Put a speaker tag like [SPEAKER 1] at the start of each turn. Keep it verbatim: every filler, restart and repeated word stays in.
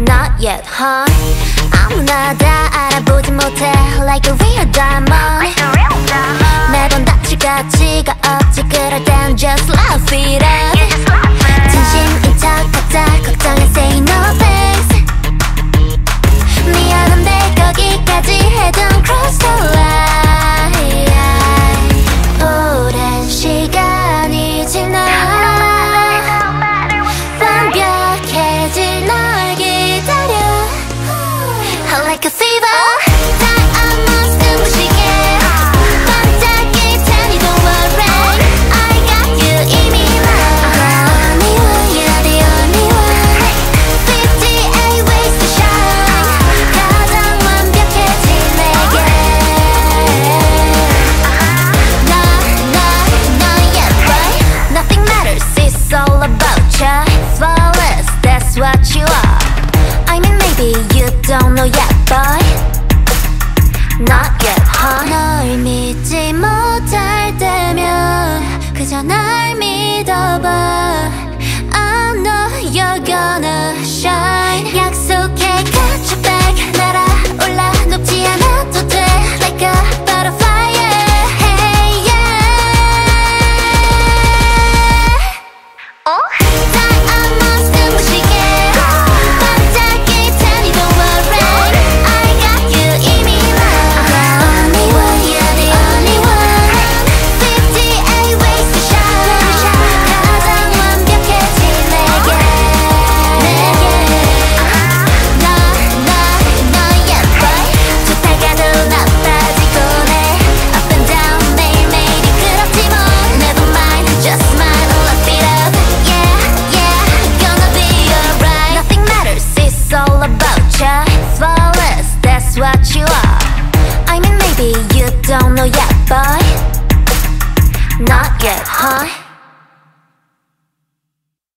[SPEAKER 1] Not yet, huh? 아무나 다 알아보지 못해 Like a real diamond 매번 다칠 가치가 없지 그럴 땐 just laugh it up 진심인 척 하자 걱정해 say no thanks 미안한데 거기까지 해둔 cross the line 오랜 시간이 지나 완벽해질 널 기다려 Like a fever what you are I mean maybe you don't know yet boy Not yet huh 널 믿지 못할 때면 그저 날 믿어봐 I know you're gonna shine 약속해 catch you back 날아올라 높지 않아도 돼 Like a butterfly yeah. Hey yeah oh? What you are I mean maybe you don't know yet boy Not yet huh